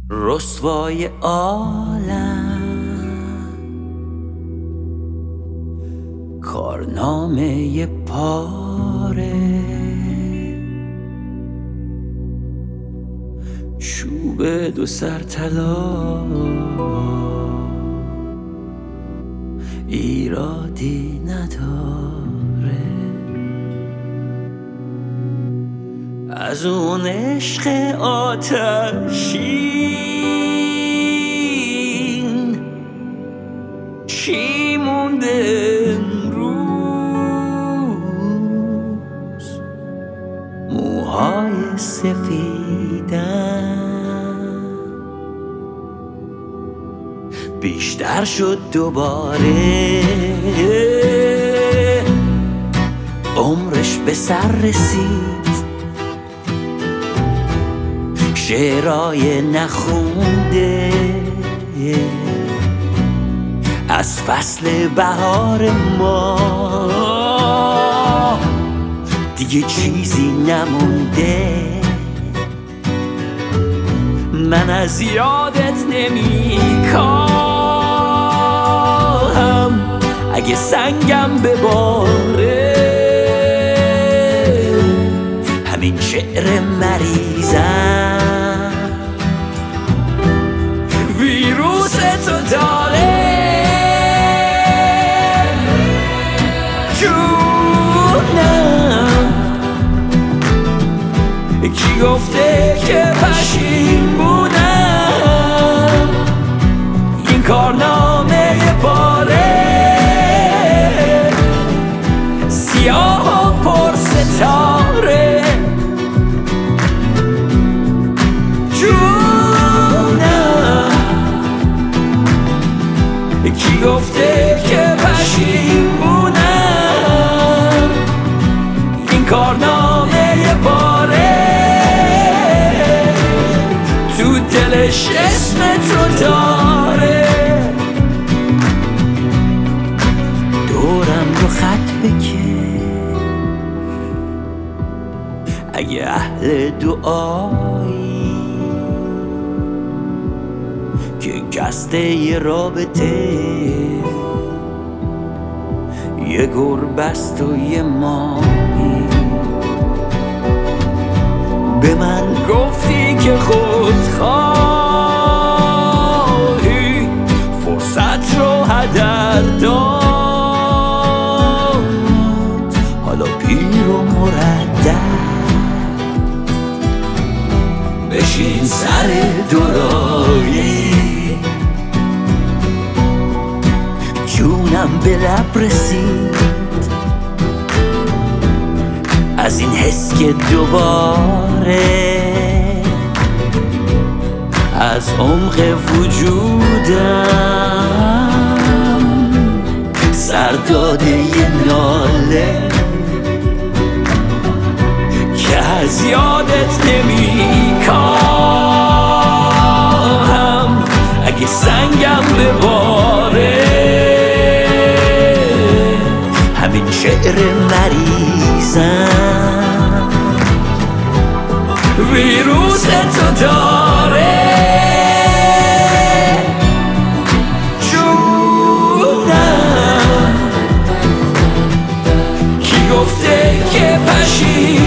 رسوای عالم، کارنامه پاره، چوب دو سر طلا، ایرادی نداره. از اون عشق آتشین چی مونده امروز؟ موهای سفیدم بیشتر شد دوباره، عمرش به سر رسید، شعرهای نخونده از فصل بهار ما دیگه چیزی نمونده. من از یادت نمیکاهم اگه سنگم بباره، همین شعر مریضم ویروس تو داره. جونم کی گفته که پشیمونم؟ این کارنامه پاره، سیاه و پر ستاره. کی گفته که پشیمونم؟ این کارنامه پاره، تو دلش اسم تو داره. دورم رو خط بکش اگه اهل دعایی که گسته یه رابطه، یه گربست و یه ماهی. به من گفتی که خودخواهی فرصت رو هدر داد، حالا پیر و مردد بشین سر دورایی. جونم به لب رسید از این حس که دوباره از عمق وجودم سر داده یه ناله که از یادت نمیکاهم اگه سنگم بباره. همین شعر مریضم ویروس تو داره. جونم کی گفته که پشیمونم؟